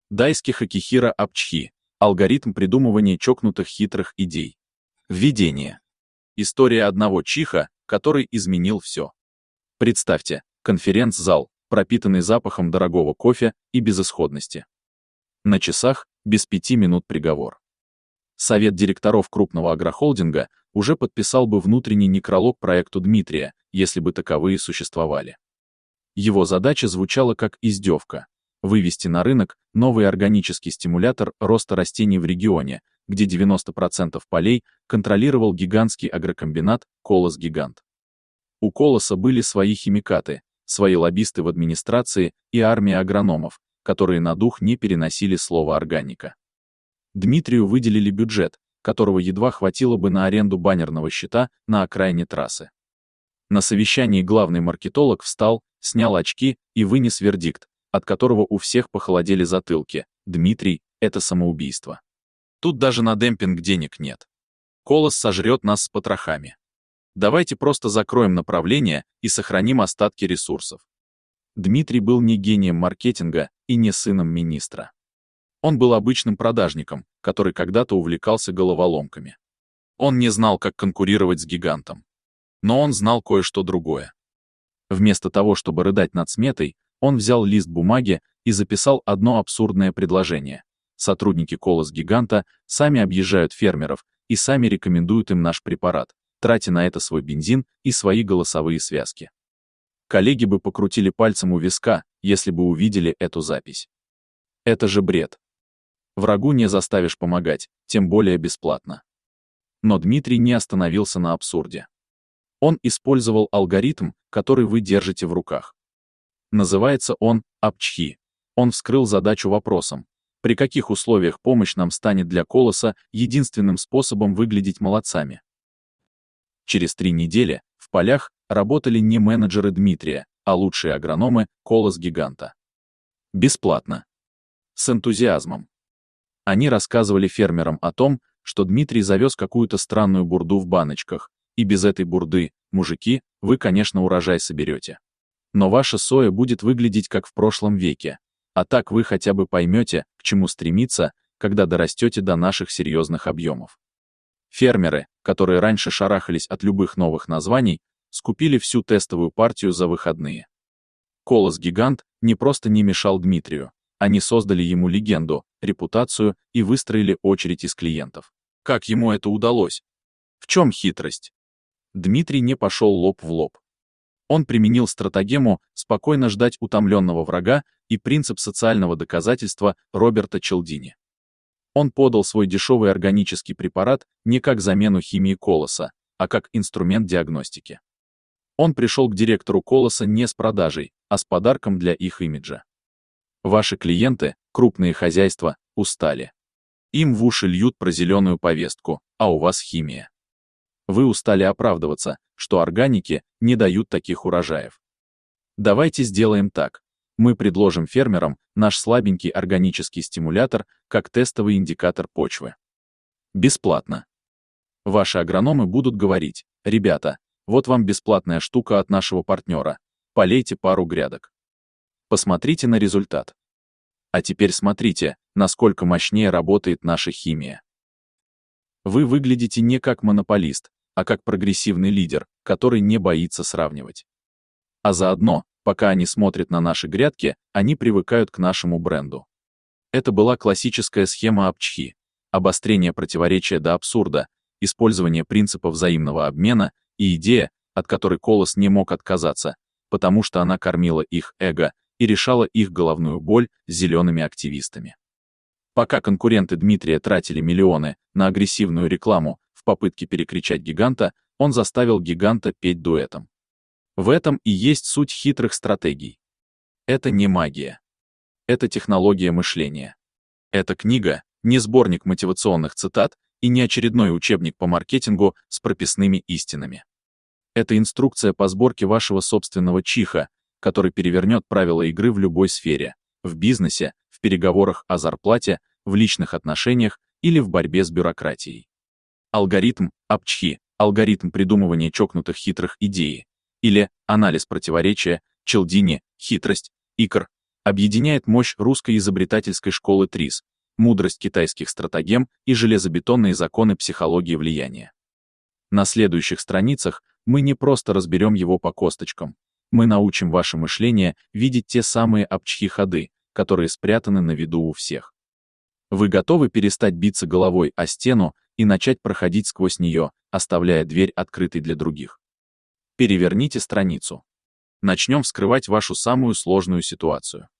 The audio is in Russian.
Дайски Хакихира Апчхи. Алгоритм придумывания чокнутых хитрых идей. Введение. История одного чиха, который изменил все. Представьте, конференц-зал, пропитанный запахом дорогого кофе и безысходности. На часах, без 5 минут приговор. Совет директоров крупного агрохолдинга уже подписал бы внутренний некролог проекту Дмитрия, если бы таковые существовали. Его задача звучала как издевка – вывести на рынок новый органический стимулятор роста растений в регионе, где 90% полей контролировал гигантский агрокомбинат «Колос Гигант». У «Колоса» были свои химикаты, свои лоббисты в администрации и армия агрономов, которые на дух не переносили слово «органика». Дмитрию выделили бюджет, которого едва хватило бы на аренду баннерного щита на окраине трассы. На совещании главный маркетолог встал, снял очки и вынес вердикт, от которого у всех похолодели затылки: Дмитрий — это самоубийство. Тут даже на демпинг денег нет. «Колос» сожрет нас с потрохами. Давайте просто закроем направление и сохраним остатки ресурсов. Дмитрий был не гением маркетинга и не сыном министра. Он был обычным продажником, который когда-то увлекался головоломками. Он не знал, как конкурировать с гигантом. Но он знал кое-что другое. Вместо того, чтобы рыдать над сметой, он взял лист бумаги и записал одно абсурдное предложение. Сотрудники «Колос-Гиганта» сами объезжают фермеров и сами рекомендуют им наш препарат, тратя на это свой бензин и свои голосовые связки. Коллеги бы покрутили пальцем у виска, если бы увидели эту запись. Это же бред. Врагу не заставишь помогать, тем более бесплатно. Но Дмитрий не остановился на абсурде. Он использовал алгоритм, который вы держите в руках. Называется он Апчхи. Он вскрыл задачу вопросом: при каких условиях помощь нам станет для «Колоса» единственным способом выглядеть молодцами? Через 3 недели в полях работали не менеджеры Дмитрия, а лучшие агрономы «Колос-Гиганта». Бесплатно. С энтузиазмом. Они рассказывали фермерам о том, что Дмитрий завез какую-то странную бурду в баночках, и без этой бурды, мужики, вы, конечно, урожай соберете. Но ваша соя будет выглядеть как в прошлом веке, а так вы хотя бы поймете, к чему стремиться, когда дорастете до наших серьезных объемов. Фермеры, которые раньше шарахались от любых новых названий, скупили всю тестовую партию за выходные. «Колос-Гигант» не просто не мешал Дмитрию, они создали ему легенду, репутацию и выстроили очередь из клиентов. Как ему это удалось? В чем хитрость? Дмитрий не пошел лоб в лоб. Он применил стратагему спокойно ждать утомленного врага и принцип социального доказательства Роберта Челдини. Он подал свой дешевый органический препарат не как замену химии «Колоса», а как инструмент диагностики. Он пришел к директору «Колоса» не с продажей, а с подарком для их имиджа. Ваши клиенты, крупные хозяйства, устали. Им в уши льют про зеленую повестку, а у вас химия. Вы устали оправдываться, что органики не дают таких урожаев. Давайте сделаем так. Мы предложим фермерам наш слабенький органический стимулятор как тестовый индикатор почвы. Бесплатно. Ваши агрономы будут говорить: ребята, вот вам бесплатная штука от нашего партнера, полейте пару грядок. Посмотрите на результат. А теперь смотрите, насколько мощнее работает наша химия. Вы выглядите не как монополист, а как прогрессивный лидер, который не боится сравнивать. А заодно, пока они смотрят на наши грядки, они привыкают к нашему бренду. Это была классическая схема Апчхи: обострение противоречия до абсурда, использование принципа взаимного обмена и идея, от которой «Колос» не мог отказаться, потому что она кормила их эго и решала их головную боль с зелеными активистами. Пока конкуренты Дмитрия тратили миллионы на агрессивную рекламу в попытке перекричать гиганта, он заставил гиганта петь дуэтом. В этом и есть суть хитрых стратегий. Это не магия. Это технология мышления. Эта книга — не сборник мотивационных цитат и не очередной учебник по маркетингу с прописными истинами. Это инструкция по сборке вашего собственного чиха, который перевернет правила игры в любой сфере: в бизнесе, в переговорах о зарплате, в личных отношениях или в борьбе с бюрократией. Алгоритм Апчхи, алгоритм придумывания чокнутых хитрых идей, или анализ противоречия, Челдини, хитрость, икр, Объединяет мощь русской изобретательской школы ТРИС, мудрость китайских стратегем и железобетонные законы психологии влияния. На следующих страницах мы не просто разберем его по косточкам, мы научим ваше мышление видеть те самые апчхи-ходы, которые спрятаны на виду у всех. Вы готовы перестать биться головой о стену и начать проходить сквозь нее, оставляя дверь открытой для других? Переверните страницу. Начнем вскрывать вашу самую сложную ситуацию.